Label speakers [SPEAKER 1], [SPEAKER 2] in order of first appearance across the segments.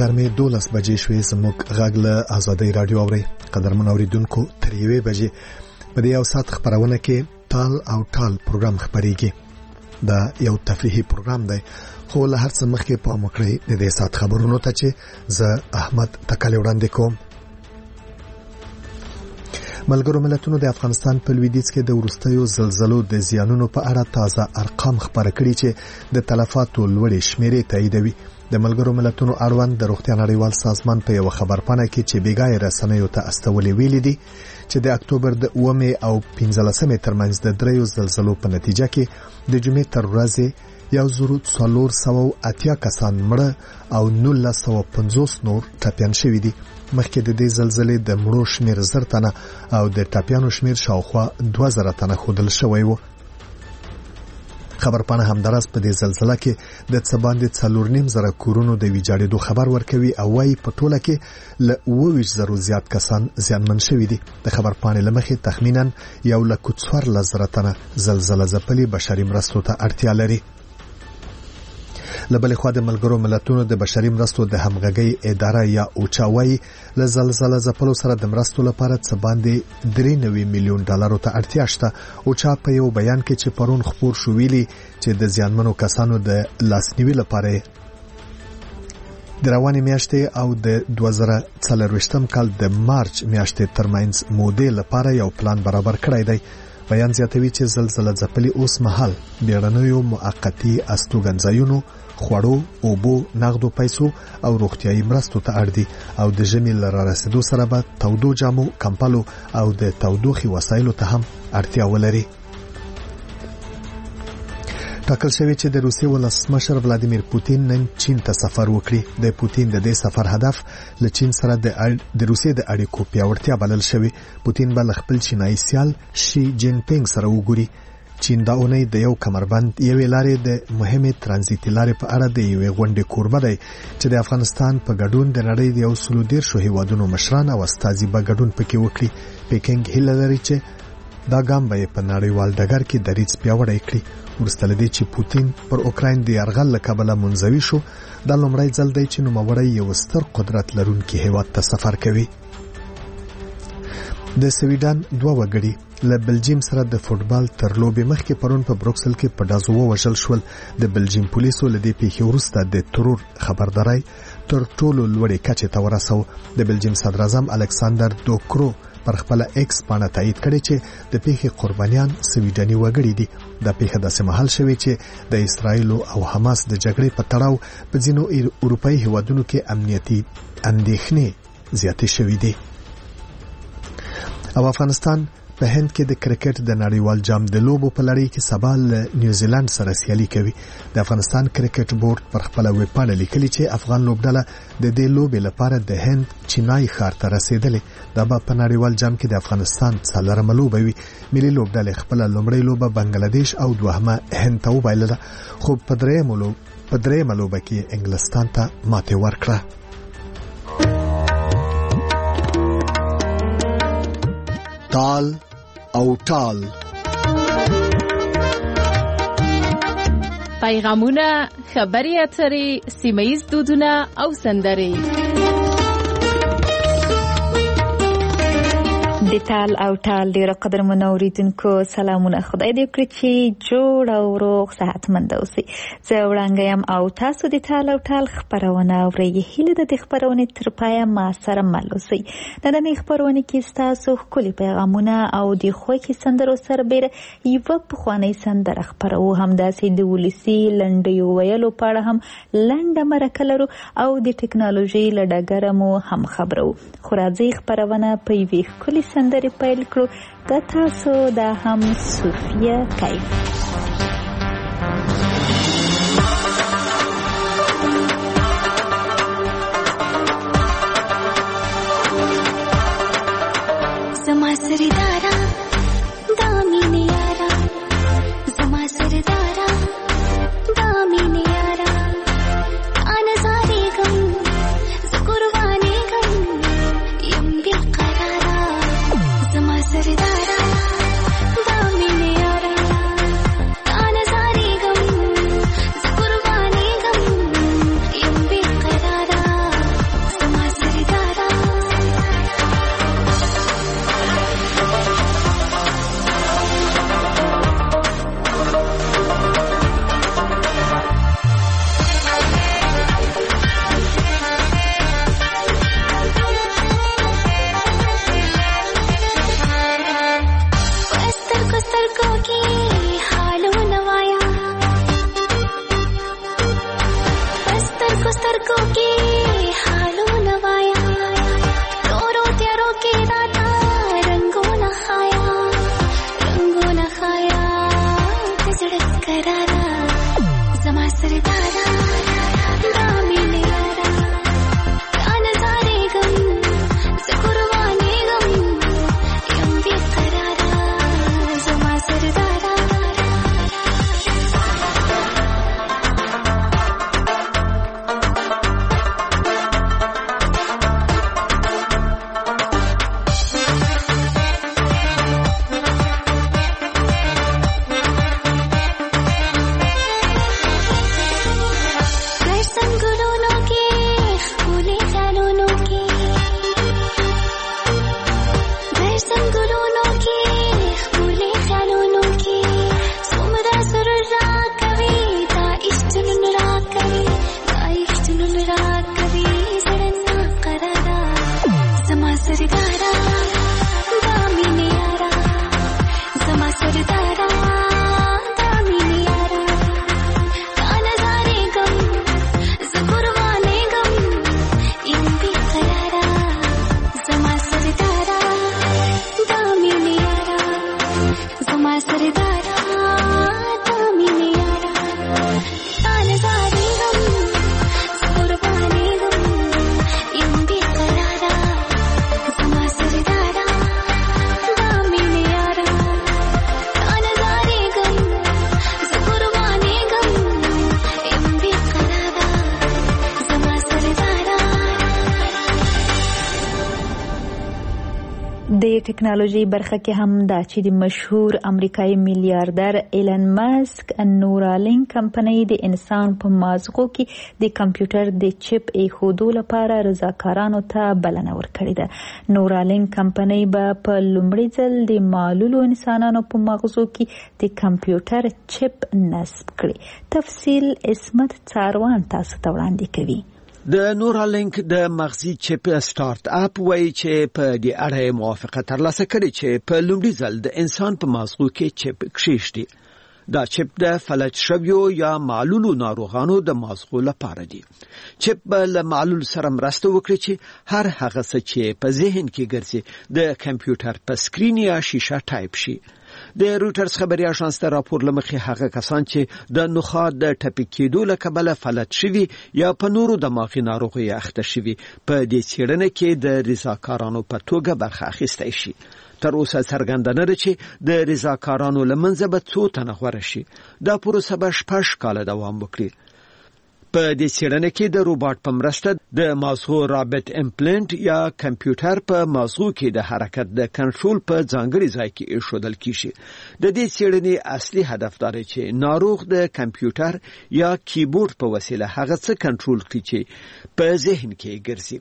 [SPEAKER 1] غرمې 12 بجې شوې. زموږ غږ له آزادۍ رادیو اوري. قدرمن اوریدونکو تر 1 بجې په دې یو ساعت خبرونه کې تال او ټال پروګرام خبريږي. دا یو تفریحي پروګرام دی خو له هر څه مخکې په مکړې د دې ساعت خبرونو ته چې زه احمد تکالی وړاندې کوم. ملګرو ملتونو د افغانستان په لویدیځ کې د وروستیو زلزلو د زیانونو په اړه تازه ارقام خبره کړي چې د تلفاتو لوړې شمیرې تاییدوي. د ملګرو ملتونو اړوند د روغتیا نړیوال سازمان په یو خبرپاڼه کې چې بیګای رسنیو ته استولې ویلي دي چې د اکتوبر د 9 او 15 ترمنځ د دریو زلزلو په نتیجه کې د جمعې تر ورځې 1480 کسان مړه او 1950 نور ټپيان شوي دي. مخکې د دې زلزلې د مړو شمیر 1000 تنه او د ټپيانو شمیر شاوخوا 2000 تنه خودل شوی و. خبرپاڼه همدارس په دې زلزلہ کې د څباندې 4.5 کورونو د ویجاړېدو خبر ورکوي او وايي په ټوله کې ل 20,000 زیات کسان زیانمن شوي دي. د خبرپاڼې لمخې تخمینا 1,14,000 تنه زلزلہ ځپلي بشري مرستو ته اړتیا لري. لبل خو د ملګرو ملتونو د بشري مرستو د همغږي اداره یا اوچاوي له زلزلہ ځپلو سره د مرستو لپاره څه باندې 3 میلیون ډالرو ته اړتیا شته. اوچا په یو بیان کې چې پرون خبر شو ویلي چې د زیانمنو کسانو د لاسنیوي لپاره د رواني میاشتې او د 2024 کال د مارچ میاشتې ترمنځ مودې لپاره یو پلان برابر کړی دی. بیان زیاتوي چې زلزلہ ځپلي اوس مهال بیړنیو موقتی استوګنځایونو خوړو اوبو نغدو پیسو او روغتيایي مرستو ته اړ دي او د ژمي لره رسیدو سره به تودو جامو کمپلو او د تودوخي وسایلو ته هم اړتیا ولري. ټاکل شوی چې د روسیې ولسمشر ولادیمیر پوتین نن چین ته سفر وکړي. د پوتین د دې سفر هدف له چین سره د روسیې د اړیکو پیاوړتیا بلل شوی. پوتین به خپل چینایي سیال شي جین پینګ سره وګوري. چین دا اونۍ د یو کمربند یوې لارې د مهمه ترانزیتي لارې په اړه د یوې غونډې کوربه دی چې د افغانستان په ګډون د نړۍ د 130 هیوادونو مشران او استازي به ګډون پکې وکړي. پیکنګ هیله لري چې دا ګام به په نړیوال ډګر کې دریځ پیاوړی کړي. ورسته لدی چې پوتین پر اوکراین د یرغل له کبله منځوي شو. دا لومړی ځل دی چې نوموړی یو ستر قدرت لرونکي هیواد ته سفر کوي. د سویډن 2 وګړي له بلجیم سره د فوټبال تر لوبې مخکې پرون په بروکسل کې په ډازو وژل شول. د بلجیم پولیسو له دې پیښې وروسته د ترور خبرداري تر ټولو لوړې کچې ته ورسو. د بلجیم صدر اعظم الکساندر دوکرو پر خپل ایکس باندې تایید کړی چې د پیښې قربانیان سویډني وګړي دي. د پیښې داسې مهال شوی چې د اسرایل او حماس د جګړې په تړاو په ځینو اروپایي هیوادونو کې امنیتي اندېښنې زیاتې شوې دي. او افغانستان په هند کې د کرکټ د نړیوال جام د لوبو په لړۍ کې سبا له نیوزیلند سره سیالي کوي. د افغانستان کرکټ بورډ پر خپل ویب پاڼه لیکلي چې افغان لوبډله د دې لوبې لپاره د هند چینای ښار ته رسیدلې. دا به په نړیوال جام کې د افغانستان څلورمه لوبه وي. ملي لوبډله خپل لومړی لوبه بنگلاديش او دوهمه هند ته وبایلله خو په درېیمه لوبه کې انګلستان ته ماته ورکړه. تال او ټال
[SPEAKER 2] پیغامونه، خبري اترې، سیمه‌ییز دودونه او سندرې.
[SPEAKER 3] د تال او ټال ډیره قدرمن اوریدونکو سلامونه. خدای دې وکړي چې جوړ او روغ صحتمند اوسئ. زه وړاندیم او تاسو د تال او ټال خبرونه اورئ. هیله ده د خبرونه تر پایه ما سره مل اوسئ. نن خبرونه کې تاسو ښکلي پیغامونه او د خوښي سندرو سره بیره یو پخوانی سندره خبرو همداسې د ولسی لنډیو ویلو په اړه هم لنډه مرکه لرو او د ټکنالوژي له ډګره مو هم خبرو. خو راځي خبرونه په یوې ښکلي سندرې پیل کړو. د تاسو دا هم صوفیه کیف.
[SPEAKER 4] زما سردارا دا مینه یارا، زما سردارا دا مینه یارا، انا زاری غم زقربانی غم یم بیقرارا. زما سردارا دا مینه یارا، انا زاری غم زقربانی غم یم بیقرارا.
[SPEAKER 3] د ټکنالوژي برخه کې هم دا چې د مشهور امریکایي میلیاردر ایلن ماسک نورالینک کمپنۍ د انسان په مازغو کې د کمپیوټر د چپ ایښودو لپاره رضاکارانو ته بلنه ورکړې ده. نورالینک کمپنۍ به په لومړي ځل د معلولو انسانانو په مغزو کې د کمپیوټر چپ نصب کړي. تفصیل عصمت څاروان تاسو ته وړاندې کوي.
[SPEAKER 5] د نورالینک د مغزي چپ سٹارټ اپ وایي چې په دې اړه موافقه ترلاسه کړې چې په لومړي ځل د انسان په مغزو کې چپ کښیږدي. دا چپ د فلج شویو یا معلولو ناروغانو د مغزو لپاره دی. چپ به له معلول سره مرسته وکړي چې هر هغه څه چې په ذهن کې ګرځي د کمپیوټر په سکرین یا شیشه ټایپ شي. د روټرز خبري اژانس ته راپور لمخې هغه کسان چې د نخاع د ټپي کېدو له کبله فلج شوي یا په نورو دماغي ناروغیو اخته شوي په دې څېړنه کې د رضاکارانو په توګه برخه اخیستی شي. تر اوسه څرګنده نه ده چې د رضاکارانو له منځه به څو تنه غوره شي. دا پروسه به 6 کاله دوام وکړي. په دې څېړنه کې د روباټ په مرسته د مازغو رابط امپلانت یا کمپیوټر په مازغو کې د حرکت د کنټرول په ځانګړي ځای کې ایښودل کیږي. د دې څېړنې اصلي هدف دا دی چې ناروغ د کمپیوټر یا کیبورډ په وسیله هغه څه کنټرول کړي چې په ذهن کې ګرځي.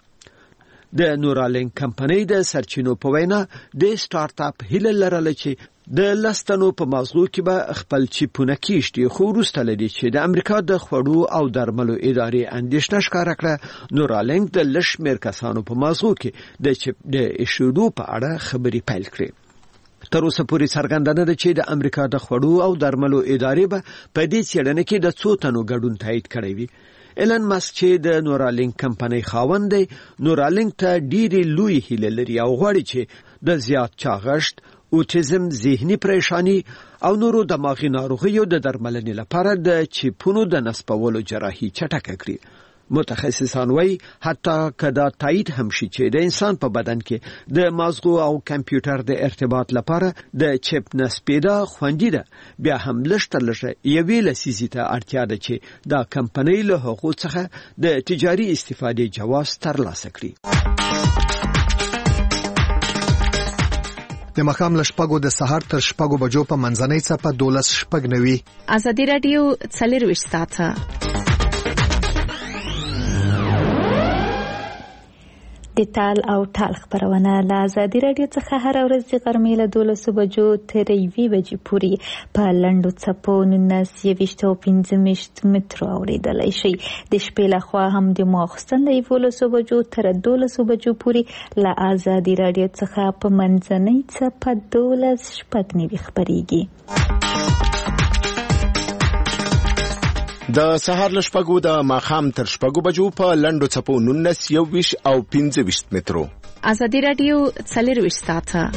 [SPEAKER 5] د نورالینک کمپنۍ د سرچینو په وینا د سٹارټ اپ هیله لرله چې د لستنو په مازغو کې به خپل چیپونه کېږدي. خو وروسته لدی چې د امریکا د خوړو او درملو ادارې اندېښنه ښکاره کړه، نورالینک د لږ شمېر کسانو په مازغو کې د چیپ د ایښودو په اړه خبرې پیل کړې. تر اوسه پورې څرګنده نه ده چې د امریکا د خوړو او درملو ادارې به په دې څېړنه کې د څو تنو ګډون تایید کړی وي. ایلن ماسک چې د نورالینک کمپنۍ خاوند دی، نورالینک ته ډېرې لوی هیله لري او غواړي چې د زیات چاغښت، اوټیزم، ذهني پریشانی او نورو دماغي ناروغیو د درملنې لپاره د چیپونو د نصبولو جراحي چټکه کړي. متخصصان وایي حتی کدا تایید هم شي چې د انسان په بدن کې د مازغو او کمپیوټر د ارتباط لپاره د چپ نصبیدا خوندي ده، بیا هم لږ تر لږه یوې لسیزې ته اړتیا ده چې دا کمپنۍ له هغو څخه د تجاري استفادې جواز ترلاسه کړي.
[SPEAKER 1] د مخام له شپږو د سهار تر شپږو بجو په منځنۍ څپه 12:09.
[SPEAKER 2] ازادي رادیو 24 ساعته.
[SPEAKER 3] د تال او ټال خبرونه له ازادي رادیو څخه هر ورځ د غرمې له 12 بجو تر 1 بجې پورې په لنډو څپو 19 او 15 مترو اورېدلی شي. د شپې لخوا هم د ماخوستن له 11 بجو تر 12 بجو پورې له ازادي رادیو څخه په منځنۍ څپه 12:09 خبرېږي.
[SPEAKER 6] د سهار له شپږو د ماښام تر شپږو بجو په لنډو څپو 19 او 15 مترو.
[SPEAKER 2] ازادي رادیو 24 ساعته.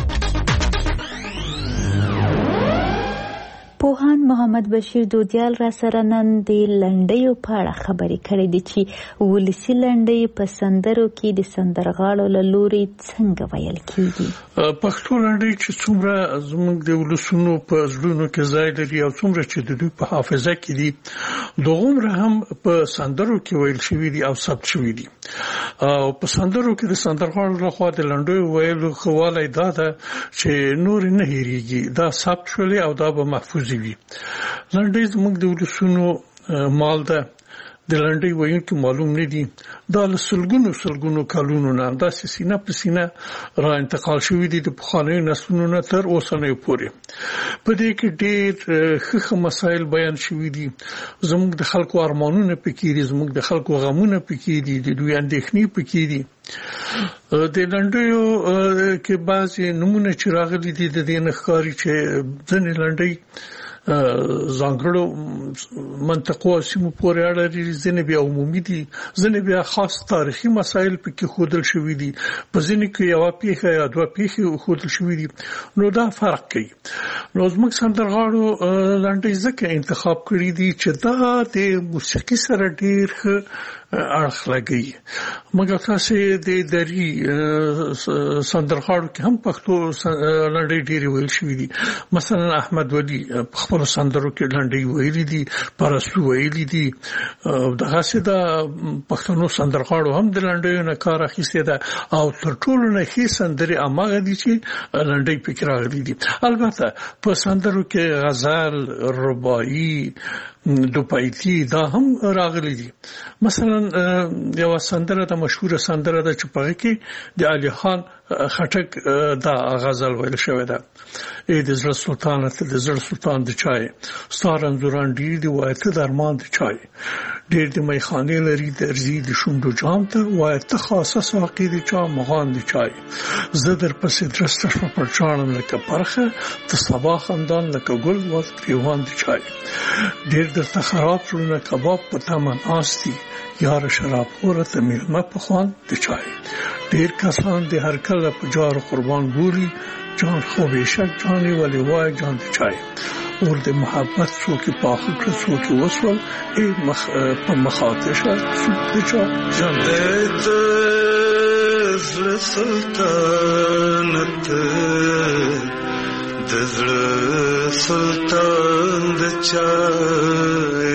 [SPEAKER 3] پوهان محمد بشیر دودیال را سره نن د لنډیو په اړه خبرې کړې دي چې ولسي لنډۍ په سندرو کې د سندرغاړو له لوري څنګه ویل کیږي.
[SPEAKER 7] پښتو لنډۍ چې څومره زموږ د ولسونو په زړونو کې ځای لري او څومره چې د دوی په حافظه کې دي، دغومره هم په سندرو کې ویل شوي دي او ثبت شوي دي. او په سندرو کې د سندرغاړو لخوا د لنډیو ویلو خواله دا ده چې نور نه هېریږي، دا ثبت شولې او دا به محفوظ وي. لنډۍ زموږ د ولسونو مال ده. د لنډۍ ویونکي معلوم نه دي، دا له سلګونو کلونو نه داسې سینه په سینه را انتقال شوي دي د پخوانیو نسلونو نه تر اوسنیو پورې. په دې کې ډېر ښه مسایل بیان شوي دي. زموږ د خلکو ارمانونه پکې دي، زموږ د خلکو غمونه پکې دي، د دوی اندېښنې پکې دي. د لنډیو کې بعضې نمونه چې راغلي دي د دې نه ښکاري چې ځینې لنډۍ ځانګړو منطقو او سیمو پورې اړه لري، ځینې بیا عمومي دي، ځینې بیا خاص تاریخي مسایل پکې ښودل شوي دي، په ځینې کې یوه پیښه یا دوه پیښې ښودل شوي دي. نو دا فرق کوي. نو زموږ سندرغاړو لنډۍ ځکه انتخاب کړي دي چې دا د موسیقي سره ډېر ښه اړخ لګي. مګر تاسو د دری سندرغاړو کې هم پښتو لنډۍ ډېری ویل شوې دي. مثلا احمد ولی خپل سندرو کې لنډۍ ویلي دي، پرستو ویلي دي. دغه څه د پښتنو سندرغاړو هم د لنډیو نه کار اخیستی ده او تر ټولو نه ښې سندرې هغه دي چې لنډۍ پکې راغلي دي. البته په سندرو کې غزل، رباعي، دوپایتي دا هم راغلي دي. مثلا یو سندره د مشهور سندره ده چې په کې د علي خان خټک دا غزل ویل شوی ده: ای د زړه سلطان ته د زړه سلطان د چای، ستار انځوران ډیر دی وای ته درمان د چای، ډیر د میخانه لري درځي د شوندو جام ته وای ته خاصه ساقي د چا مغان د چای، زه در پسې درسته شم پر چانم لکه پرخه ته صبا خندان لکه ګل واز گریوان د چای، ډیر درته خراب شونه کباب په تمن آستی یار شراب خوره ته میلمه په خوان د چای، ډیر کسان د هر کله په جار قربان ګوري جان خو بشک جانی ولی وای جان د چای، اور د محبت څوک پاخه کړ څوک وسول ای په مخاطشه څوک د چا جان د زړه سلطنت د زړه سلطان د چای،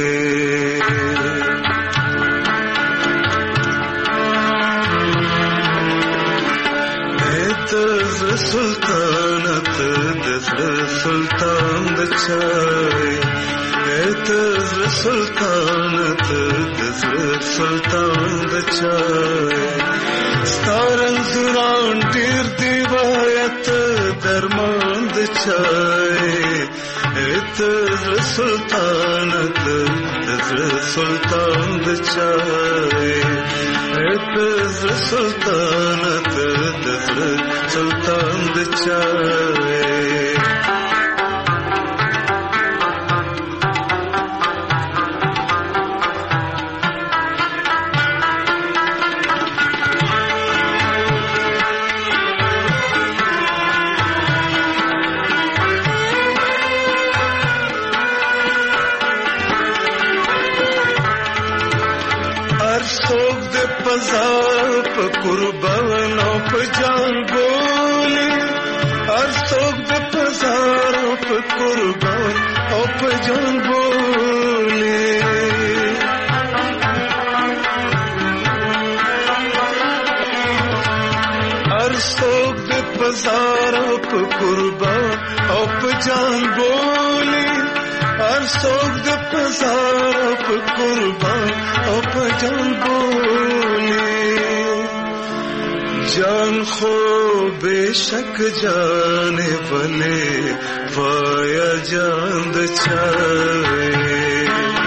[SPEAKER 7] سلطانت د زړه سلطان د چای، د زړه سلطانت د زړه سلطان د چای، ستارن زران ډیر دی وایت درمان د چای، د زړه سلطانت د زړه سلطان د چای، د زړه سلطانت د زړه سلطان د چای. پزار په قربان او په جان بولي، هر څوک د پزار په قربان او په جان بولي، هر څوک د پزار په قربان او په جان بولي، هر څوک د پزار په قربان او په جان بولي، جان خو بشک جانے والے وایا جان د چای،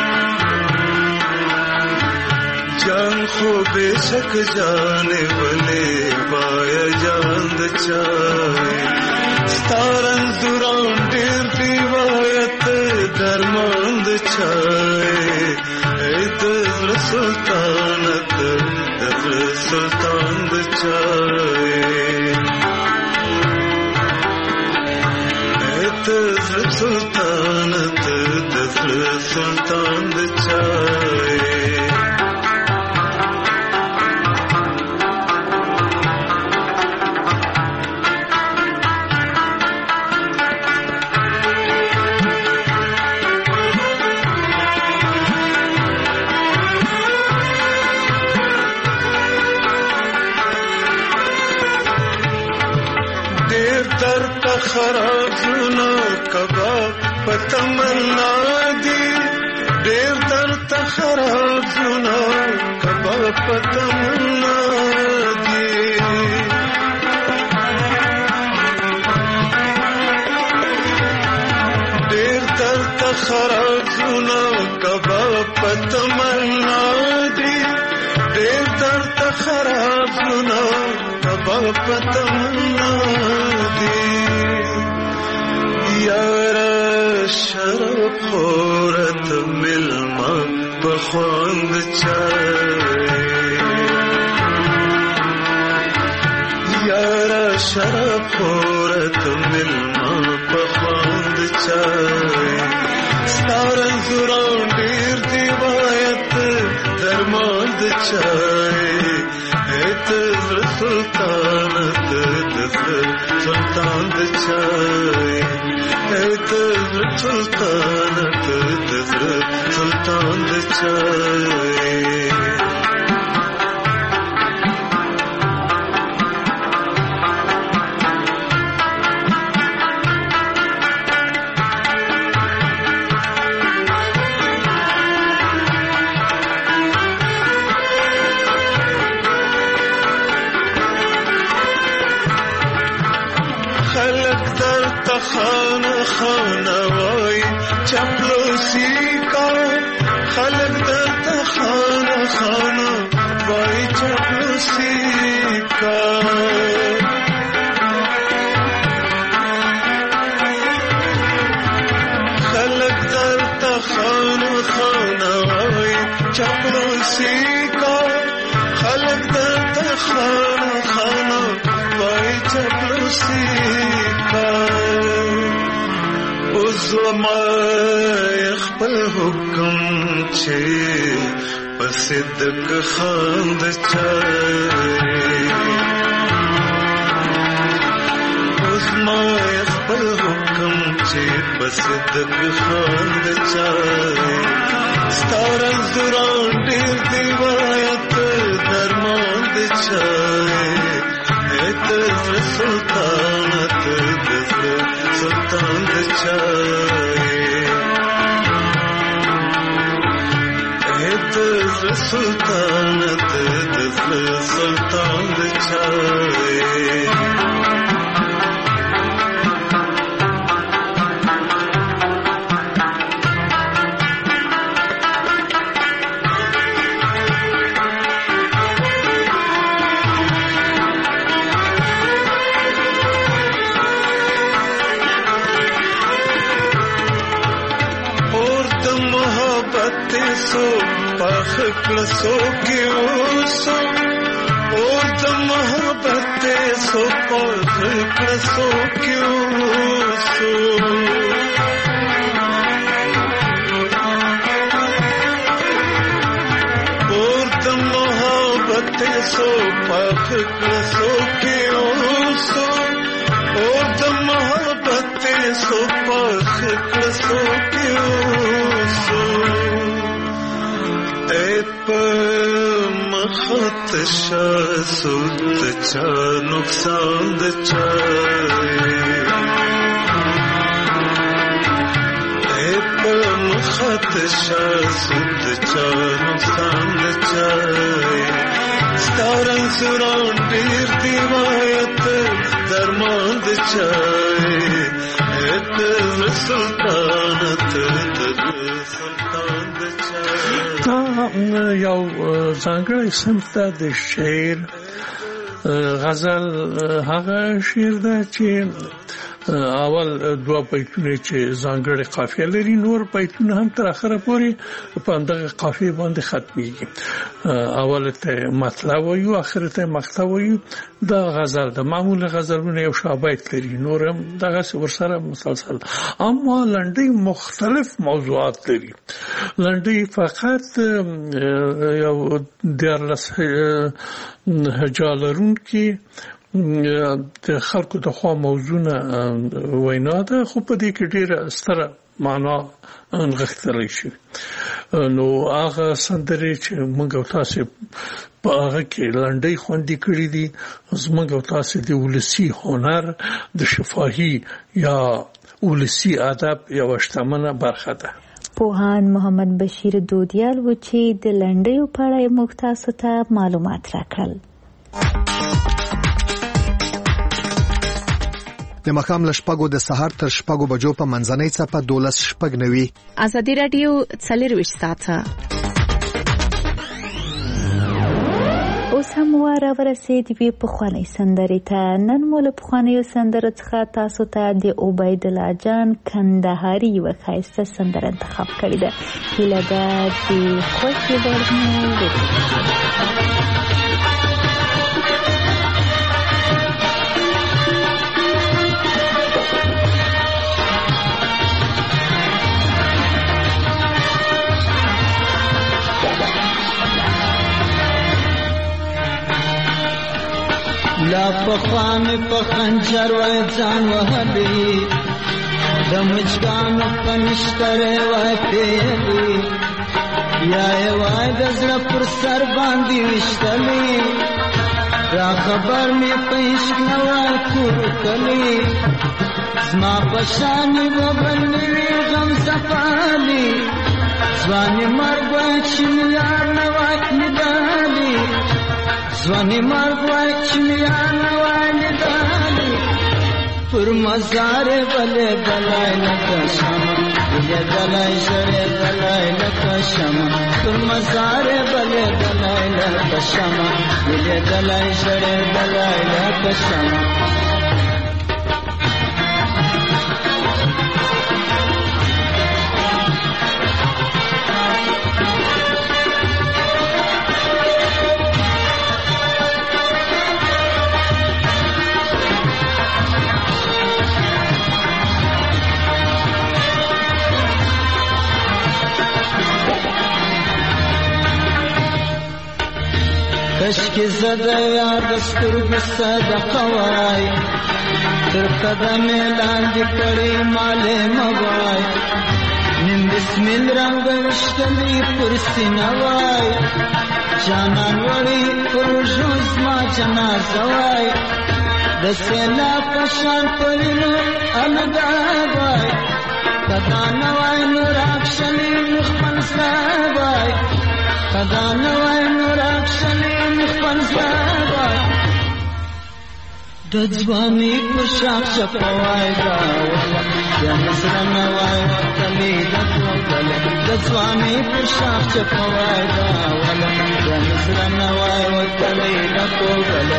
[SPEAKER 7] جان خو بشک جانے والے وایا جان د چای، ستارن دوران ډیر دی وایت درمان د چای، د زړه سلطانت د زړه سلطان د چای، د زړه سلطانت د زړه سلطان د چای. خراب زونه کباب په تمنا دي، ډېر درته خراب زونه کباب په تمنا دي، ډېر درته خراب زونه کباب په تمنا دي، ډېر درته خراب زونه کباب په تمنا دي، یارا شراب خورت ملما بخواند چای، یارا شراب خورت ملما بخواند چای، ستارن زران ډیر دی وایت درمان د
[SPEAKER 8] چای ته سلطان د چای ته سلطان د چای خانه خانه وای چپلوسی کا خلق درته خانه خانه وای چپلوسی کا خلق درته خانه خانه وای چپلوسی کا خلق درته خانه خانه وای چپلوسی کا زما خپل حکم چې پسدک خاند چای زما خپل حکم چې پسدک خاند چای ستاره زران ډېر دیوایت درمان د چای ته سلطانت سلطان د چای ته سلطانت سلطان د چای सो क्यों और तो मोहब्बत सो सो क्यों और तो मोहब्बत सो सो क्यों और तो मोहब्बत सो सो क्यों مخت شاسود چا نقصان د چای مخت شاسود چا نقصان د چای ستارن سران ډیر دیوایت درمان د چای سلطانت سلطان د چای
[SPEAKER 7] یو ځانګړی صنف د شعر غزل هغه شعر ده چې اول دوه بیتونه چې ځانګړي قافیه لري نور بیتونه هم تر اخره پورې په دغه قافیه باندې ختميږي اول ته مطلب وایو اخر ته مقطع وایو دا غزل د معمول غزلونه یو شابایت لري نور هم دغه ورسره مسلسل اما لنډي مختلف موضوعات لري لنډي فقط یو درلس هجالرون کې د خلکو د خوا موضوعونه وینا ده خو په دې کې ډیره ستره معنا انغښتلی شي نو هغه سندرې چې موږ او تاسو په هغه کې لنډۍ خوندې کړې دي زموږ او تاسو د ولسی هنر د شفاهي یا ولسی ادب یو شتمنه برخه ده
[SPEAKER 3] پوهان محمد بشیر دودیال و چې د لنډۍ په اړه موږ تاسو ته معلومات راکړل
[SPEAKER 1] د مقام لشپګو د سحر تر شپګو بجو په منځنۍ صفه 12:09
[SPEAKER 2] ازادي رادیو 24 ساعته
[SPEAKER 3] اوس هم ورسېد وی په خواني سندرې ته نن مول په خواني سندره څخه تاسو ته د عبید الله جان کندهاري وخایسته سندره انتخاب کړې ده هیله ده چې خوښ ورنه
[SPEAKER 9] پخوان په خنجر وای ځان وهلی د مچګانو په نشتره وای پیلی یا وای د زړه پر سر باندې وشتلی را خبر می پېښ نه وای کور کلی زما پشانی وبلنی غم صفالی ځواني مرګ وای چې یار نه وای ندالی ځواني مرګ وای چې یار نه وای ندالی پر مزار بلې بلای لکه شمع بلې بلای شړې بلای لکه شمع پر مزار بلې بلای لکه شمع بلې بلای شړې بلای لکه شمع کشکی زده یار دسترگو صدقه وای تر قدم لاندې کړي مالې موای نن بسمل رنگ وشتلی پر سینه وای جانان وړي پر ژوند ما جنازه وای د سینا پشان پرینو الګا وای کدا نه وای نور اکشلی مخمن وای کدا نه وای نور اکشلی مخمن وای د ځواني په شاخ شپوای دا د مصر نه وای وکلی د کوکل د ځواني په شاخ شپوای دا د مصر نه وای وکلی د کوکل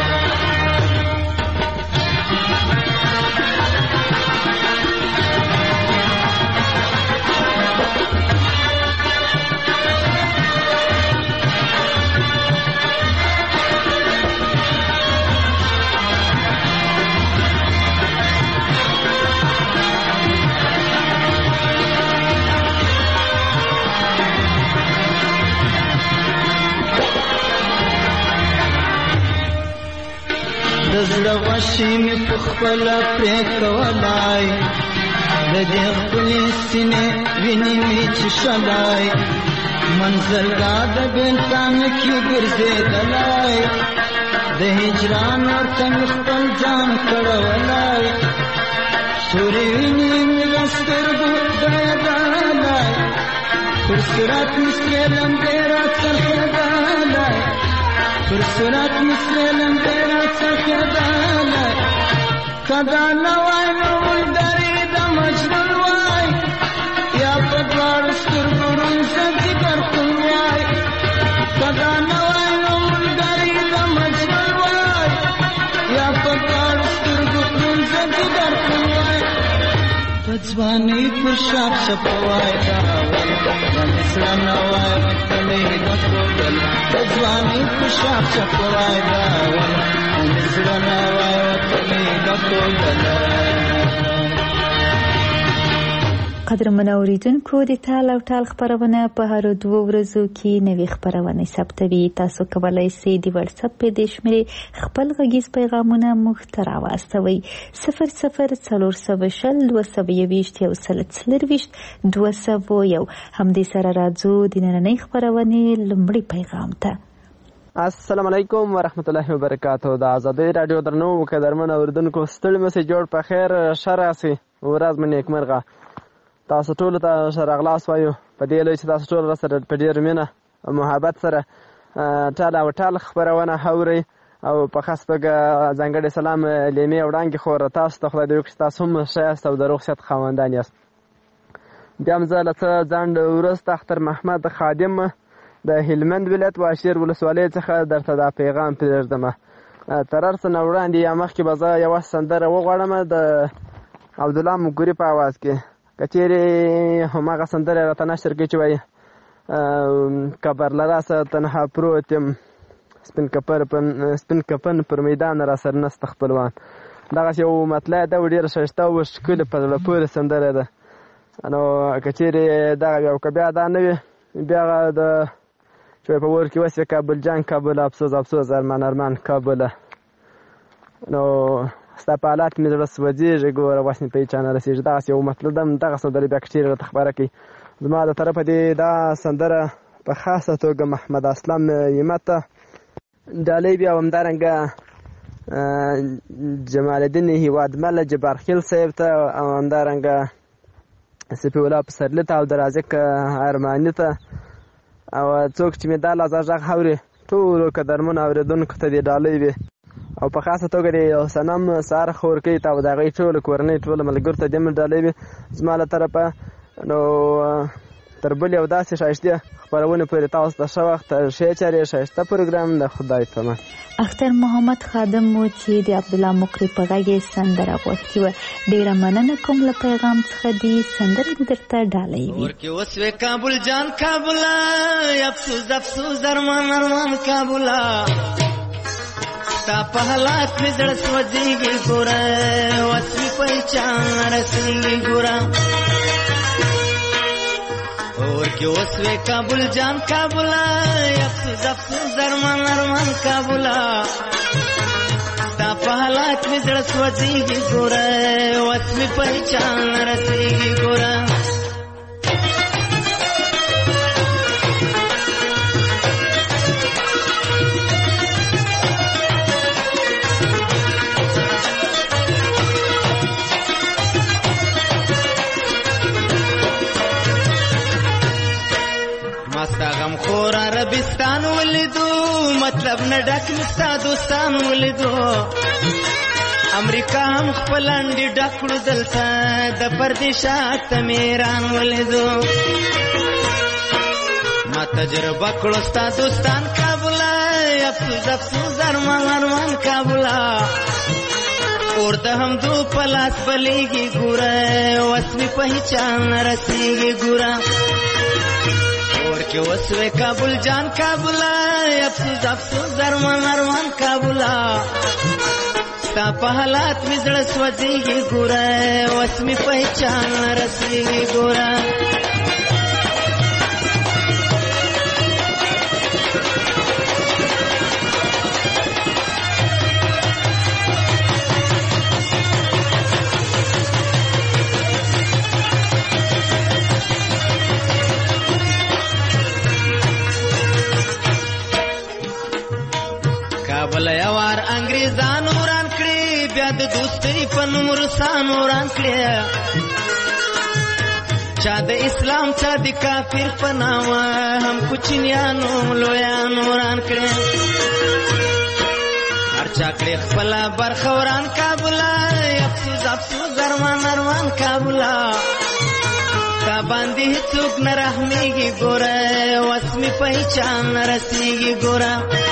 [SPEAKER 9] زړه وشي مې په خپله پرې کولای د دې خپلې سینې وینې مې چښلای منزلګاه د بېلتان کې ګرځېدلی د هجران ورته مې خپل ځان کړولی سورې وینې مې له سترګو بهېدلی پر صراط مې سرې لمبې راڅرخېدلی پر صراط مې سرې لمبې راڅرخېدلی کدا نه وای نو ملګري د مجنون وای یا په دواړو سترګو ړوند ځګر خون وای کدا نه وای نو ملګري د مجنون وای یا په دواړو سترګو ړوند ځګر خون وای د ځوانۍ پر شاخ شپوای دا د مصر نه وای وکلی د کوکل د ځوانۍ پر شاخ شپوای دا د مصر نه وای وکلی د کوکل.
[SPEAKER 3] قدرمن اوریدونکو د تال او ټال خبرونه په هر 2 ورځو کې نوې خبرونه ثبتوي. تاسو کولی شئ د واتس اپ په دې شمېرې خپل غږیز پیغامونه موږ ته راواستوئ 0040 222 124 201. همدې سره راځو د نننۍ خبرونې لومړی پیغام ته.
[SPEAKER 10] السلام علیکم ورحمت الله وبرکاتہ. د ازادۍ رادیو درنو قدرمن اوریدونکو ستړي مې جوړ په خیر شراسي ورځ مې نیکمرغه. تاسو ټول ته شرغلاس وایو په دې لوي چې تاسو ټول سره په ډیر مینه او محبت سره ټال او ټال خبرونه اورئ او په خاص توګه ځانګړی سلام لیمې وړاندې خور تاسو ته خدای دې وکړي تاسو هم ښایست او د روغ صحت خاوندان یاست. بیا هم زه له څه ځنډ وروسته اختر محمد خادم د هلمند ولایت واشیر ولسوالۍ څخه درته دا پیغام پرېږدم. تر هر څه نه وړاندې یا مخکې به زه یوه سندره وغواړم د عبدالله مګوري په اواز کې که چیرې هماغه سندره راته نشر کړي چې وایي کبر له راسه تنها پروت یم سپین کفن پر میدان را سر نسته خپلوان. دغسې یو مطلع ده او ډېره ښایسته او ښکلې په زړه پورې سندره ده. نو که چیرې دغه او که بیا دا نه وي بیا د چې په ور کې وسې کابل جان کابل افسوس افسوس ارمان ارمان کابله نو ستا په حالات مې زړه سوځېږي ګوره وس مې په هېچا نه رسېږي دغسې یو مطلب ده دغه سندرې بیا کچېرې راته خبره کوي زما د طرفه دې دا سندره په خاصه توګه محمد اسلم همت ته ډالۍ بیا همدارنګه جمال الدین هیوادمل جبارخیل صاحب ته او همدارنګه سپي الله پسرلي ته او د رازق ارماني ته او څوک چې مې دا لازه غږ اوري ټولو قدرمنو اورېدونکو ته دې ډالۍ وي او په خاصه توګه د صنم سهار خورکۍ ته او د هغې ټولو کورنۍ ټولو ملګرو ته دې مې ډالۍ وي زما له طرفه نو تر بلې او داسې ښایستې خپرونې پورې تاسو ته ښه وخت ښې چارې ښایسته پروګرام د خدای په امان.
[SPEAKER 3] اختر محمد خادم و چې د عبدالله مکري په غږ یې سندره غوښتې وه. ډېره مننه کوم له پیغام څخه دې سندرې دې درته ډالۍ وي.
[SPEAKER 9] ورکې وسوې کابل جان کابله افسوس افسوس ارمان ارمان کابله ستا په حالات مې زړه سوځېږي ګوره وس مې پهچان نه رسېږي ګوره ورکې وسوې کابل جان کابله افسوس افسوس ارمان ارمان کابله ستا په حالات مې زړه سوځېږي ګوره وس مې پهچان نه رسېږي ګوره خور عربستان ولیدو مطلب نه ډک مستا دوستان ولیدو امریکا هم خپل انډې ډک کړو دلته د پردیشات میران ولیدو ما تجربه کړو ستا دوستان کابله افسوس افسوس ارمان ارمان کابله اور د همدو په لاس بلیږي ګوره وس مې په هېچا نه رسېږي ګوره ورکې وسوې کابل جان کابله افسوس افسوس ارمان ارمان کابله ستا په حالات مې زړه سوځېږي ګوره وس مې په هېچا نه رسېږي ګوره کابل یوار انګریزانو وران کړي بیا د دوستۍ په نوم روسانو وران کړي چا د اسلام چا د کافر په نامه هم کوچنیانو لویانو وران کړي هر چا کړي خپله برخه وران کابله افسوس افسوس ارمان ارمان کابله تا باندې هېڅوک نه رحمېږي ګوره وس مې په هېچا نه رسېږي ګوره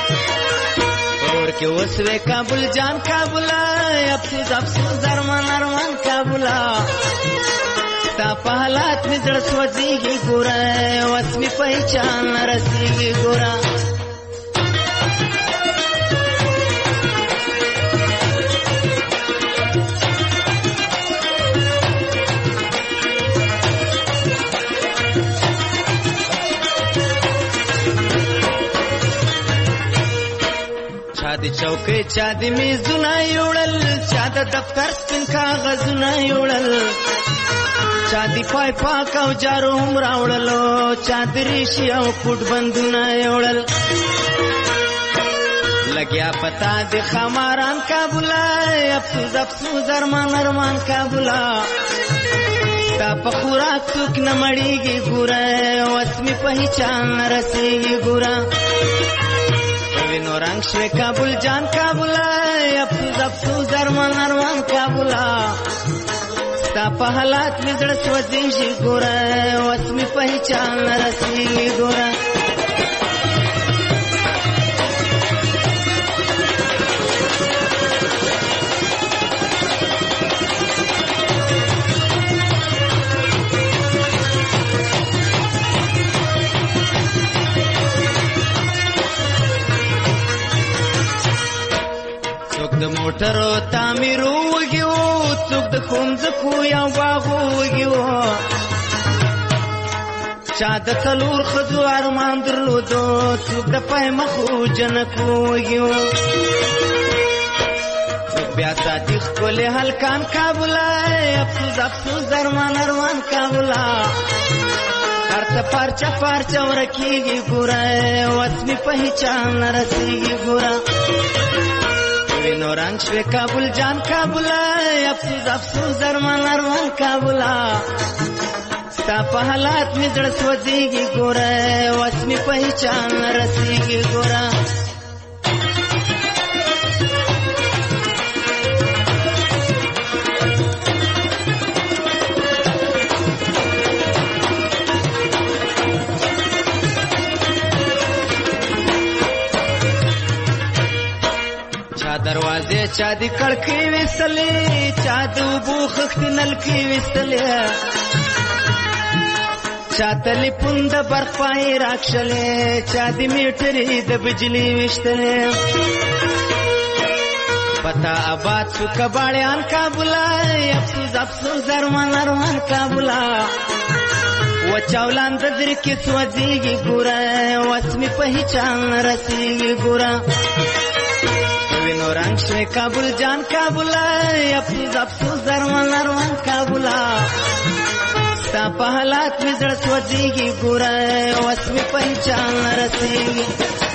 [SPEAKER 9] ورکې وسوې کابل جان کابله افسوس افسوس ارمان ارمان کابله ستا په حالات مې زړه سوځېږي ګوره وس مې په هېچا نه رسېږي ګوره چا د چوکۍ چا د میزونه یوړل چا د دفتر سپین کاغذونه یوړل چا د پای پاک او جارو هم راوړلو چا د ریشي او پټ بندونه یوړل لګیا پتا د خماران کابله افسوس افسوس ارمان ارمان کابله ستا په خوراک څوک نه مړېږي ګوره وس مې په هېچا نه رسېږي ګوره وینو رنګ شوې کابل جان کابله افسوس افسوس ارمان ارمان کابله ستا په حالات مې زړه سوځېږي ګوره وس مې په هېچا نه رسېږي ګوره د موټرو تعمیرو وږي وو څوک د ښوونځکو یا باغو وږي وو چا د څلور ښځو ارمان درلودو څوک د پای مخو جنکو وږي وو څوک بیا ساتي خپل هلکان کابلای افسوس افسوس درمان اروان کابلا هرته پارچا پارچا ورکیږي ګورا وسمي پہچان رسیږي ګورا وینو رنگ شوی کابل جان کابلای افسوس افسوس درمان اروان کابلا ستا په حالات می زړه سوځيږي ګورا وسمي پہچان رسیږي ګورا دروازه چا دی کړکۍ وستلې چا د وبو خښتې نلکې وستلې چا تلیفون د برق پای راکشلې چا دی میټرې د بجلی وشتلې پتا آباد سو کباړیان کابلا افسوس افسوس درمان اروان کابلا و چاولان د در کې سوځيږي ګورا وسمي پہچان رسیږي ګورا وینو رنگ شوی کابل جان کابلای افسوس افسوس درمان اروان کابلا ستا په حالات می زړه سوځيږي ګورا وسمي پہچان رسیږي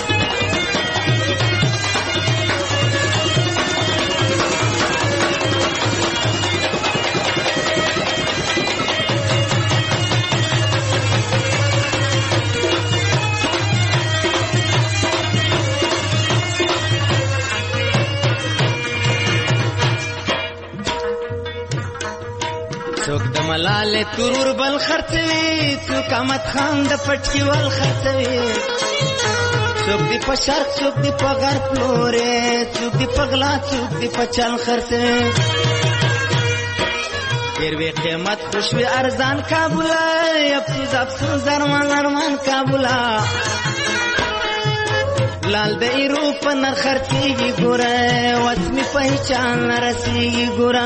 [SPEAKER 9] څوک د ملاله ترور بل خرڅوي څوک احمد خان د پټکی ول خرڅوي څوک دی په شرق څوک دی په غرب لورې څوک دی په غلا څوک دی په چل خرڅوي ډېر وی قیمت خوشوي ارزان کابلا افسوس افسوس درمان ارمان کابلا لال د ایرو په نر خرڅيږي ګوره وسمي پہچان رسیږي ګوره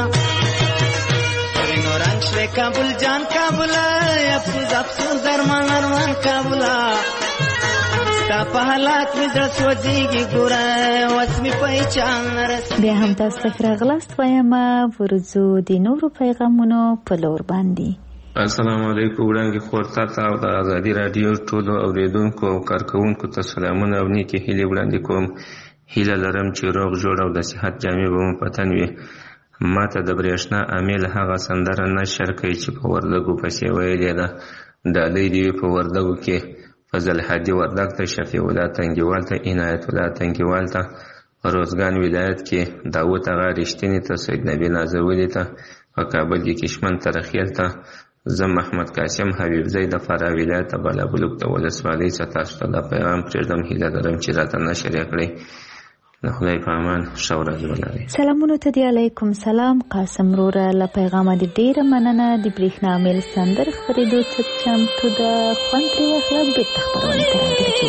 [SPEAKER 9] رنگ شوی کابل جان کابلا افسوس افسوس درمان اروان کابلا ستا په حالات می زړه سوځيږي ګورا وسمي پہچان رسیږي
[SPEAKER 3] بیا هم تاسو ته راغلاست وایم ورځو د نورو پیغامونو په لور باندې
[SPEAKER 11] السلام علیکم وړاندې خورتا او د ازادي رادیو ټولو اوریدونکو او کارکونکو ته سلامونه او نیکی هیلې وړاندې کوم هیله لرم چې روغ جوړ او د صحت جامې به مو پتن وي ما ته د برېښنا امیل هغه سندره نشر کوي چې په وردګو پسې ویلې ده ډالۍ دې په وردګو کې فضل حدی وردګ ته شفیع الله تنګیوال ته عنایت الله تنګیوال ته روزګان ولایت کې داوود هغه رښتینی ته سید نبی نازولی ته په کابل کې کشمن ترخیل ته زم محمد قاسم حبیب زید فرا ولایت بالابلوک ته ولسوالۍ څخه تاسو ته د پیغام پرېږدم هیله لرم چې راته نشر کړئ خدای په امان ښه ورځ ولرئ.
[SPEAKER 3] سلامونه ته دی علیکم سلام قاسم وروره له پیغامه دې ډېره مننه د برېښنا میل سندر خپرېدو څه چمتو ده خوند ترې واخله بېرته خپرونې ته راګرځو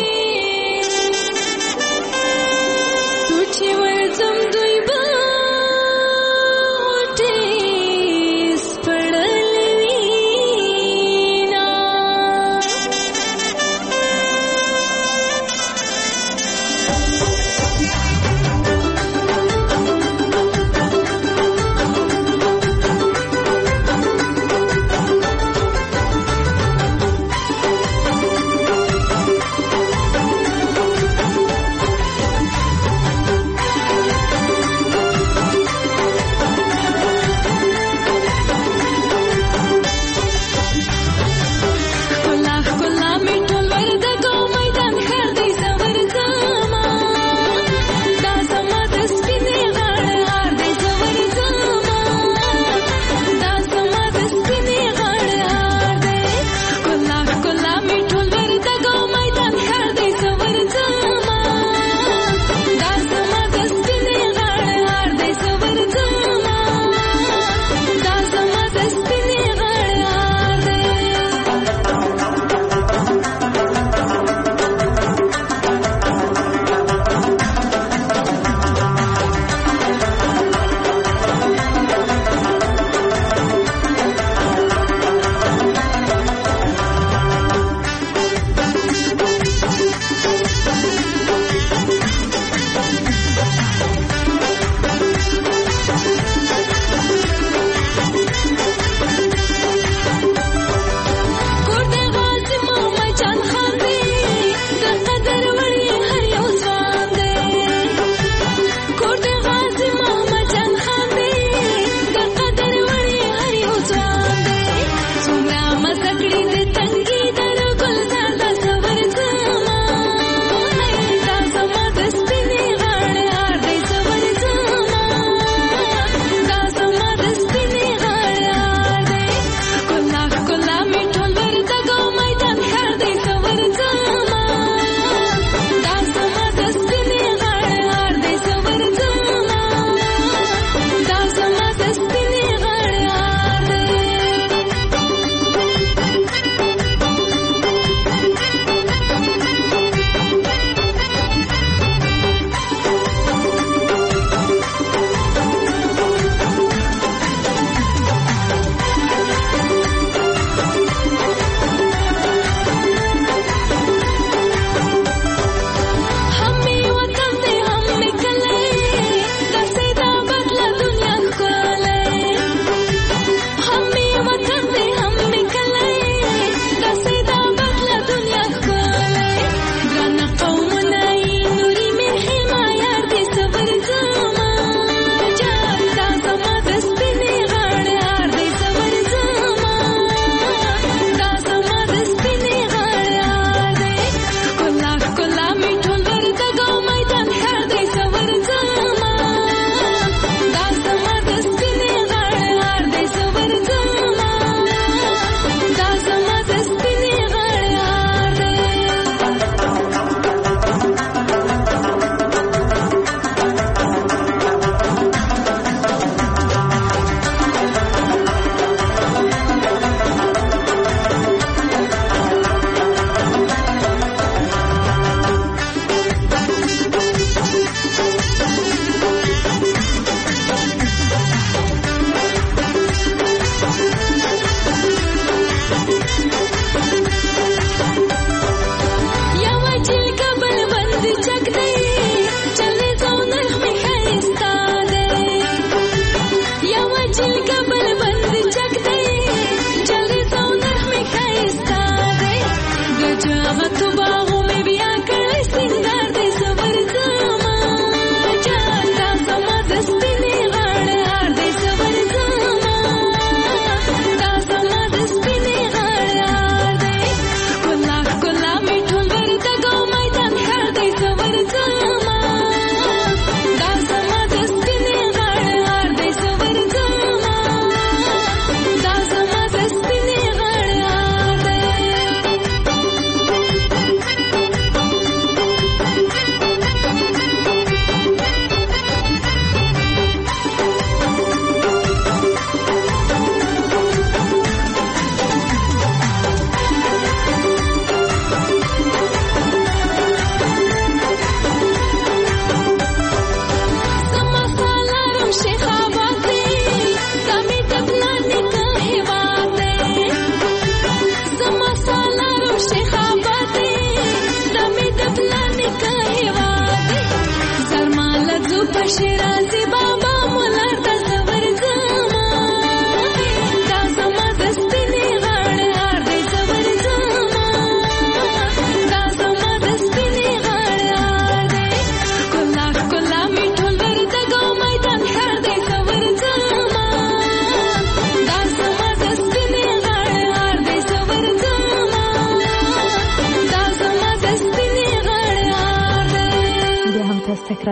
[SPEAKER 4] چې ورځم دوی به غوټې سپړلې وینا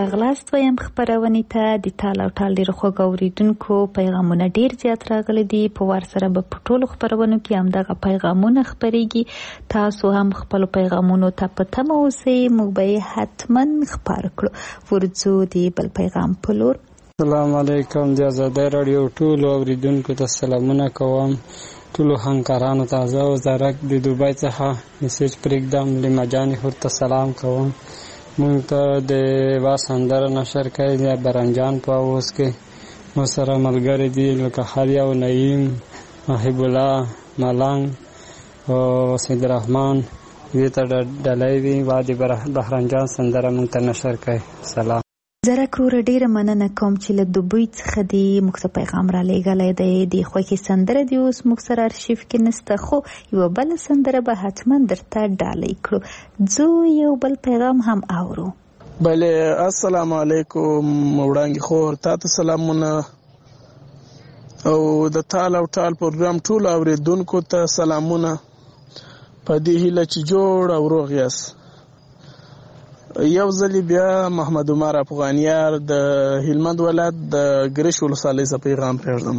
[SPEAKER 3] راغلاست ویم خبرونې ته د ټال او ټال ډېر خوږ اوریدونکو پیغامونه ډېر زیات راغلي دي په وار سره به په ټولو خبرونو کې همدغه پیغامونه خپرېږي تاسو هم خپلو پیغامونو ته په تمه اوسئ موږ به یې حتما خپاره کړو ورځو د بل پیغام په لور.
[SPEAKER 12] السلام علیکم د آزادۍ راډیو ټولو اوریدونکو ته سلامونه کوم ټولو همکارانو ته زه وزارت د دوبۍ څخه میسج پرېږدم لیما جانې هور ته سلام کوم. مونږ ته د یوه سندره نشر کړې دی برنجان په اوس کې مو سره ملګري دي لکه خالیا او نعیم محب الله ملنګ او سید الرحمن دې ته ډالۍ وي وادي بهرنجان سندره مونږ ته نشر کړې. سلام.
[SPEAKER 3] زره کروره ډیره مننه کوم چې له دوبۍ څخه دی موږ ته پیغام را لیږلی دی د خوښې سندره دی اوس موږ سره ارشیف کې نسته خو یوه بله سندره به حتما درته ډالۍ کړو. ځو یو بل پیغام هم اورو.
[SPEAKER 13] بله السلام علیکم وړانګې خور تا ته سلامونه او د ټال او ټال پروګرام ټولو اورېدونکو ته سلامونه په دې هیله چې جوړ او روغ یاست. یو ځلې بیا محمد عمر افغانیار د هلمند ولایت د ګرش ولسوالۍ څخه پیغام پرېږدم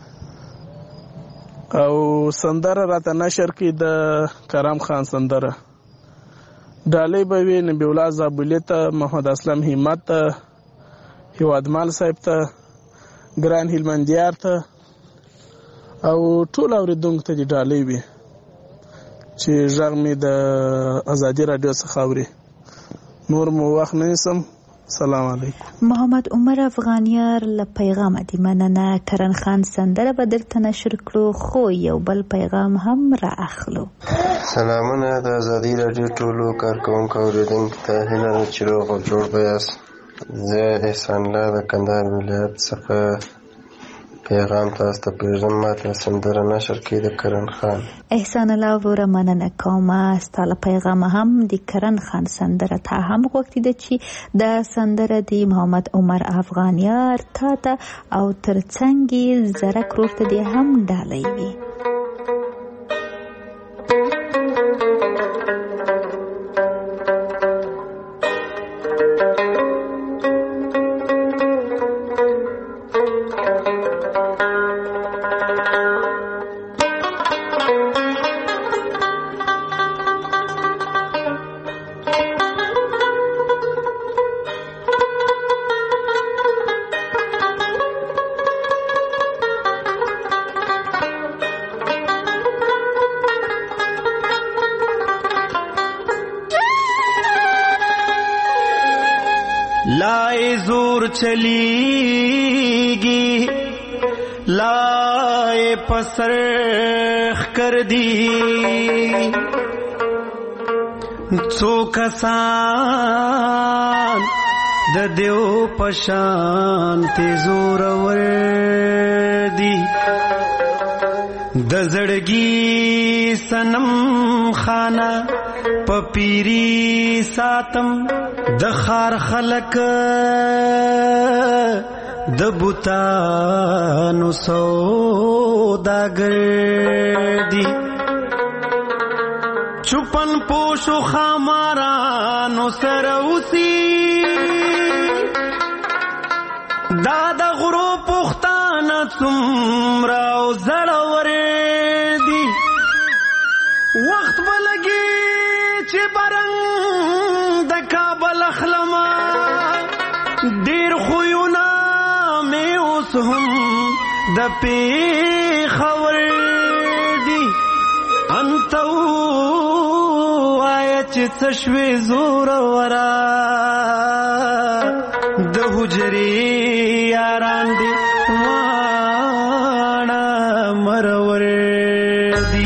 [SPEAKER 13] او سندره راته نشر کړي د کرم خان سندره. ډالۍ به وي نبي الله زابلي ته محمد اسلم همت ته هیوادمال صاحب ته ګران هلمندیار ته او ټول اورېدونکو ته دې ډالۍ وي چې غږ مې د ازادي راډیو څخه اوري. نور مو وخت نه نیسم. سلام علیکم.
[SPEAKER 3] محمد عمر افغانیار له پیغامه دی مننه. کرن خان سندره به درته نشر کړو خو یو بل پیغام هم را اخلو.
[SPEAKER 14] سلامونه د ازادي راډیو ټولو کارکوونکو اوریدونکو ته هیله ده چې روغ او جوړ به یاست. زه احسان الله د کندهار ولایت څخه پیغام تاسو ته پرېږدم. ماته سندره نشر کړي د کرن خان.
[SPEAKER 3] احسان الله وروره مننه کومه ستا له پیغامه هم د کرن خان سندره تا هم غوښتي ده چې دا سندره د محمد عمر افغانیار تا ته او تر څنګ یې زرک رور ته دې هم ډالۍ وي.
[SPEAKER 9] لائے زور چلیگی لائے پسرخ کر دی څو کسان د دیو پشان تی زور ور دی د زړګي سنم خانه پپیری ساتم د خار خلق د بوتانو سوداګر دی چپن پوشو خامارانو سروسی دا د غرو پختانه څومره زړور دی وخت بلګي چې برنګ د کابل اخلما ډیر خوونه مې اوس هم د پیښور دی انت وایه چې څه شوې زور ورا د حجرې یاران دی واڼه مرور دی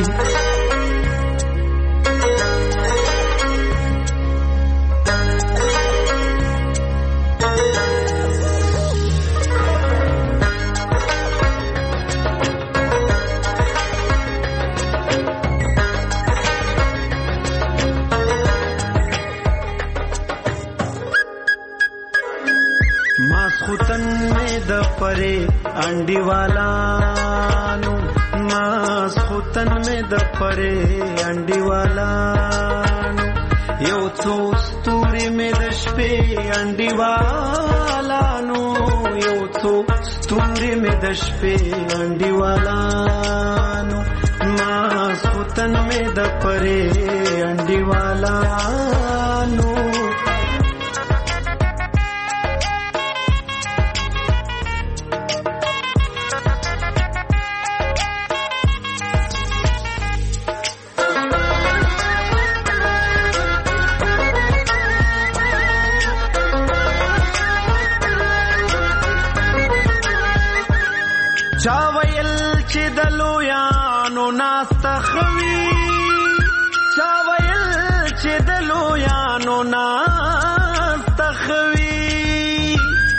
[SPEAKER 9] ماسخوتن میں دپرے انڈی والانو ماسخوتن میں دپرے انڈی والانو
[SPEAKER 8] یو څو ستوري مې د شپې انډیوالانو یو څو ستوري مې د شپې انډیوالانو ماسخوتن مې د پرې انډیوالانو
[SPEAKER 15] چا ویل چې د لویانو ناسته خوي چا ویل چې د لویانو ناسته خوي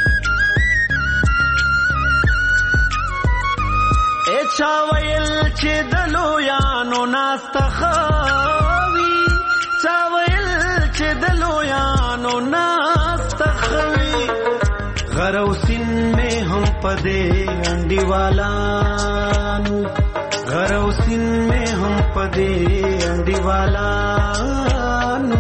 [SPEAKER 15] چا ویل چې د لویانو ناسته خوي چا ویل چې د لویانو ناسته خوي غروسین میں ہم پدے انڈیوالانو غروسین میں ہم پدے انڈیوالانو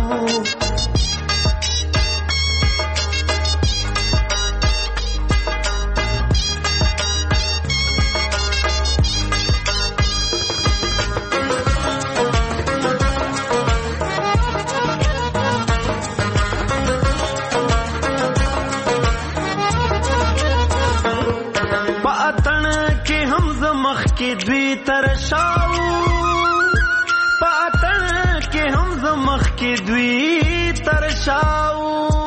[SPEAKER 15] کې دوی ترشاو پاتن کې هم زمخ کې دوی ترشاو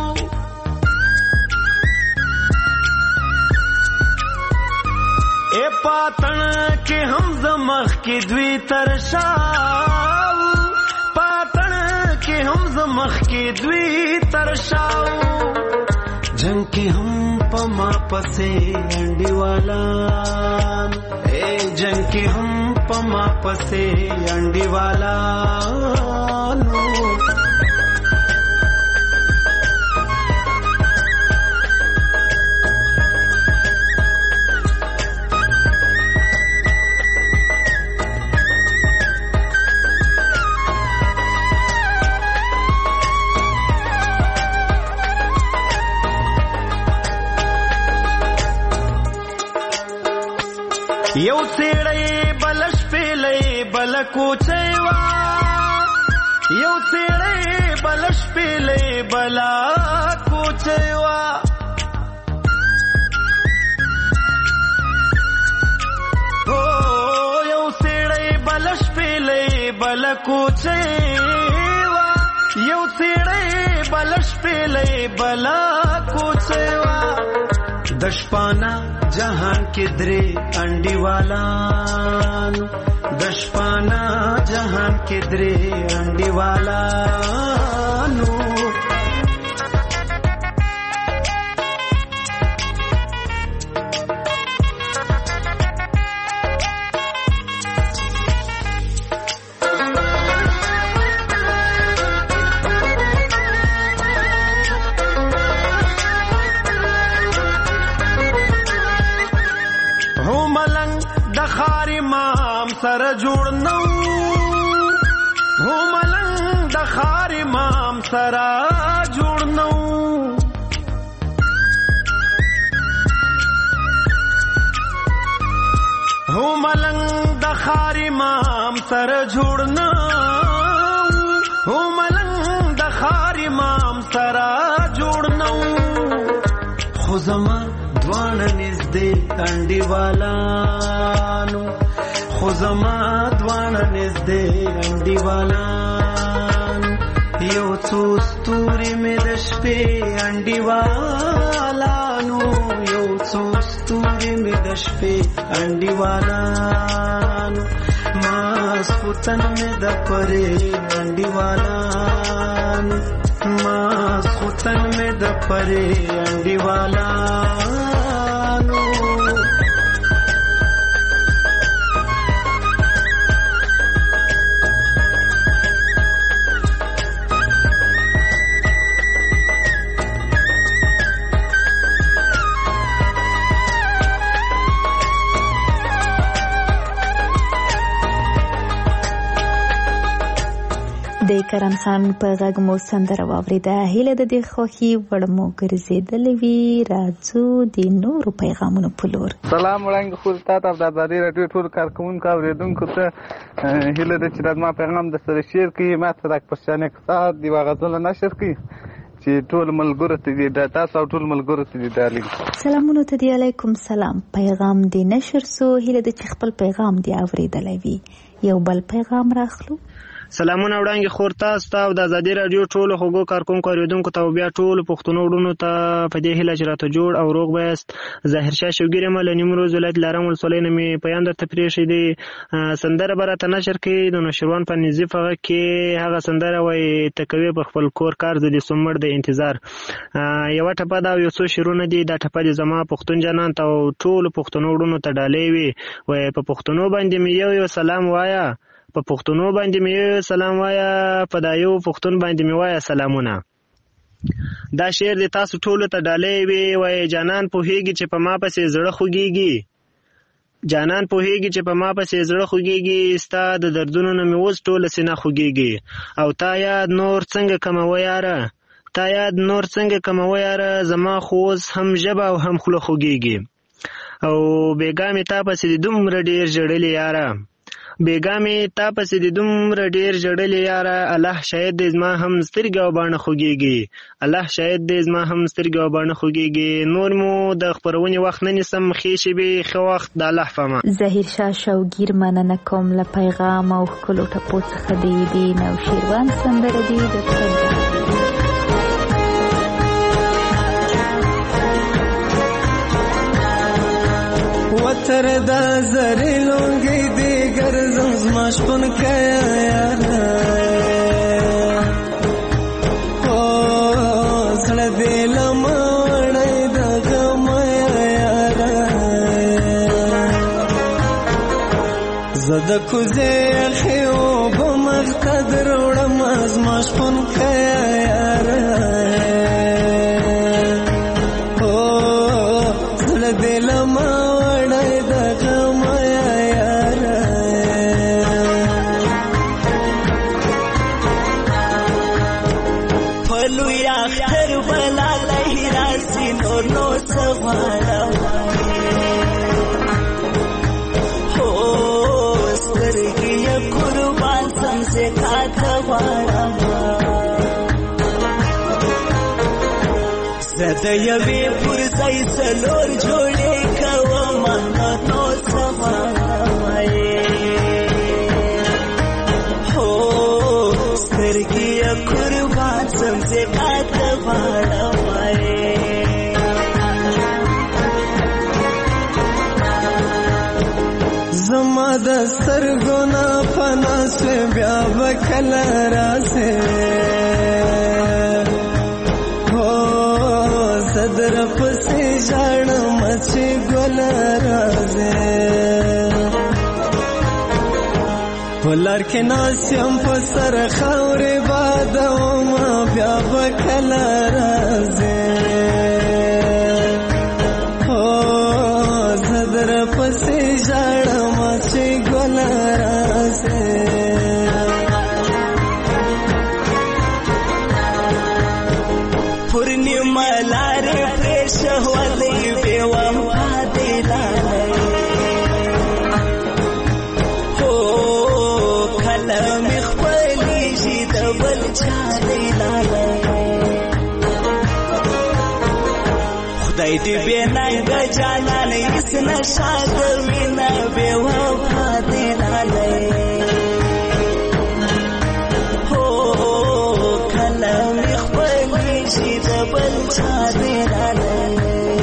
[SPEAKER 15] اے پاتن کې هم زمخ کې دوی ترشاو پاتن کې هم زمخ کې دوی ترشاو جنگ کې هم پما پسې انډیوالان جنگ کی ہم پما پسے انڈیوالانو یو سیړی بلش پیلې بل کوچېوا یو سیړی بلش پیلې بل کوچېوا او یو سیړی بلش پیلې بل کوچېوا یو سیړی بلش پیلې بل کوچېوا دشپانا جہان کے درے انڈیوالانو دشپانا جہان کے درے انڈیوالانو سر جوړ نو هو ملنګ د خار امام سره جوړ نو هو ملنګ د خار امام سره جوړ نو هو ملنګ د خار امام سره جوړ نو خو زما دوانه نږدې انډیوالانو خو زما دوانه نږدې انډیوالانو یو څو ستوري مې د شپې انډیوالانو یو څو ستوري مې د شپې انډیوالانو ماسخوتن مې د پرې انډیوالانو ماسخوتن مې د پرې انډیوالانو
[SPEAKER 3] د کرن خان په غږ مو سندره واورېده. هیله د دې خوښي وړ مو ګرځېدلې وي. راځو د نورو پیغامونو په لور.
[SPEAKER 16] سلام وړاندې خو تاسو د ازادي رادیو ټول کارکونکو اوریدونکو ته هیله ده چې ما پیغام د سره شیر کړئ. ما ته د پښتنې اقتصاد دی غزل نشر کړئ چې ټول ملګرو ته دې تاسو او ټول ملګرو ته دې دالې.
[SPEAKER 3] سلامونه ته دی. علیکم سلام. پیغام دی نشر سو. هیله د چې خپل پیغام دی اوریدلې وي. یو بل پیغام راخلو.
[SPEAKER 10] سلامونه وړاندې خور تاسو ته د ازادي رادیو ټولو خوږو کارکونکو اوریدونکو ته بیا ټولو پښتنو وروڼو ته په دې هیله چې راته جوړ او روغ بایست. ظاهر شاه شوګیر یم له نیمروز ولایت لارم ولسوالۍ نه مې پیغام درته پرېښی دی. سندره به راته نشر کړي. د نوشیروان په نظیف هغه کې هغه سندره وایي ته کوې په خپل کور کار زه دې سوم مړ د انتظار. یوه ټپه ده او یو څو شعرونه دي. دا ټپه دې زما پښتون جانان ته او ټولو پښتنو وروڼو ته ډالۍ وي. وایي په پښتنو باندې مې یو سلام وایا، په پښتنو باندې مې سلام وایا، په دا یو پښتون باندې مې وایا سلامونه. دا شعر د تاسو ټولو ته ډالۍ وي. وایي جانان پوهیږي چې په ما پسې زړه خوږیږي، جانان پوهیږي چې په ما پسې زړه خوږیږي، ستا د دردونو نه مې اوس ټوله سینه خوږیږي. او تا یاد نور څنګه کموه یاره، تا یاد نور څنګه کموه یاره، زما خو اوس هم ژبه او هم خوله خوږیږي. او بېګا مې تا پسې د دومره ډېر ژړلې یاره، بیګا مې تا پسې د دومره ډېر ژړلې یاره، الله شاید دې زما هم سترګې او باڼه خوږیږي، الله شاید دې زما هم سترګې او باڼه خوږیږي. نور مو د خپرونې وخت نه نیسم. ښې شېبې ښه وخت د الله فما.
[SPEAKER 3] ظاهر شاه شوګیر مننه کوم له پیغام او ښکلو ټپو څخه د نوشیروان سندره دي د
[SPEAKER 8] وتر دا زری لونگی دیگر زمزما شپن کیا یارا، او زړه دې لمړی د غم یارا، زه د کوزې خیو په مخته دروړم زما شپن کیا یارا، او زړه دې لمړی د یوې پرځای څلور جوړې کوم نو سوالای، هو سترګې قربان سم زه کاته غواړم. زما د سترګو نه پناه سوې بیا به کله راسې، صدر پسې ژاړم چې ګل راځي، په لار کې ناست یم په سر خاورې بادوم بیا به کله راځي، صدر پسې ژاړم چې ګل راځي. پورنیما لارې پرېښولې بې وفا دې لالۍ، هو کله مې خپلېږي د بل چا دې لالۍ، خدای دې بې ننګه جانان هېڅ نشه کوي نه بې وفا دې لالۍ، هو کله مې خپلېږي د بل چا دې لالۍ.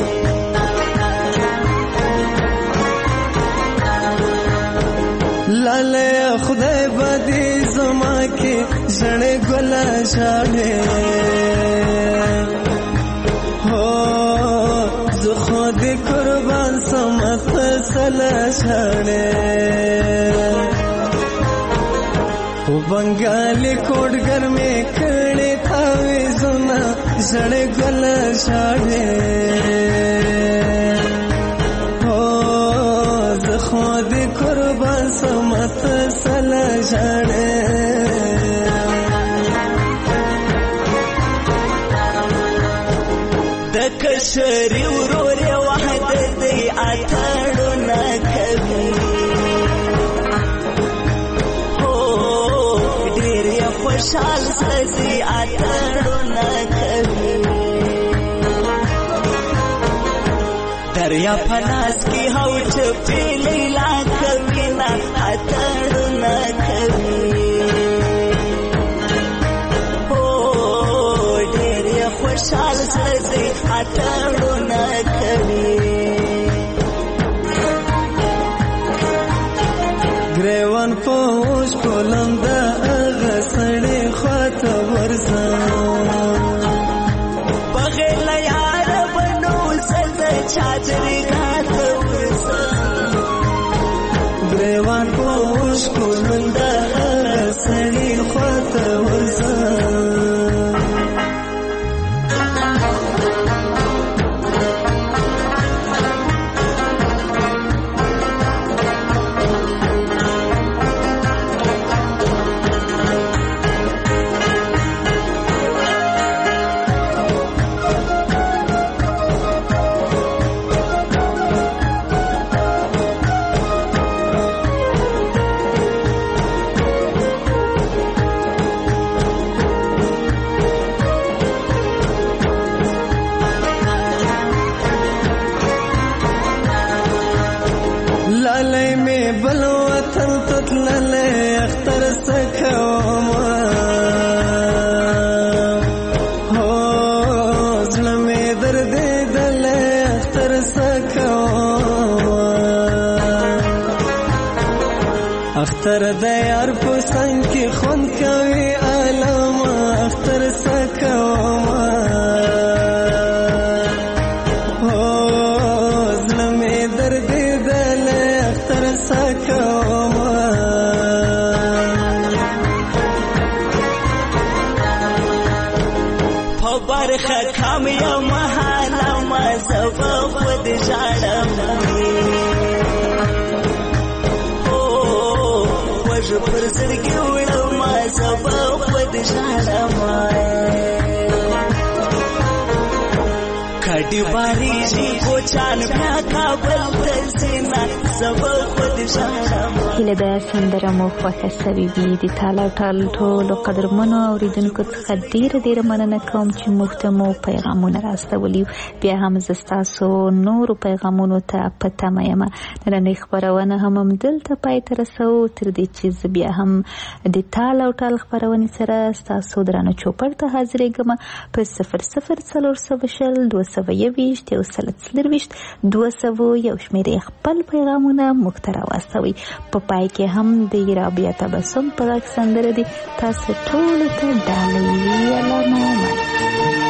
[SPEAKER 8] لاله خدای به دې زما کې ژړې ګله ژاړې، هو زه خو دې قربان سم ته سله ژاړې، و بنګالي کوډګر مې کړې تاویزونه ژړې ګله ژاړې، هو زه خو دې قربان سم ته سله ژاړې. کشری ورور وحدت دی اتړونه کوي هو ډېر یې خوشحال سزي اتړونه کوي دریا پناس کی هو چپی لیلا کوي نا اتړونه کوي خوشحال سزي اتړونه کوي ګریوان پوش کولم د هغه سړی خواته ورځه بغیر یار بنو سزه چادرې ګاته ورځه ګریوان پوش کولم د هغه سړی خواته ورځه اختر د یار په څنګ کې خوند کوي علامه اختر سکوما هو زړه مې درد دل اختر سکوما په برخه کام یو محاله ما زبا خود ژړم پر زړګي وړم ما زبا خود ژړم کډي باریږي کوچان بیا کابل ته سینا زبا خود ژړم
[SPEAKER 3] هیله ده سندره مو خوښه سوي وي د تاله ټال ټولو قدرمنو اورېدونکو څخه ډېره مننه کوم چې موږ ته مو پیغامونه راستولي بیا هم زه ستاسو نورو پیغامونو ته په تمه یم نننۍ خپرونه هم همدلته پای ته رسوو تر دې چې زه بیا هم د تال او ټال خپرونې سره ستاسو درانه چوپړ ته حاضرېږم په 00402021 201 شمېرې خپل پیغامونه موږ ته راواستوئ په پای کې هم د رابعه تبسم په غږ سندره دي تاسو ټولو ته ډالۍ علامه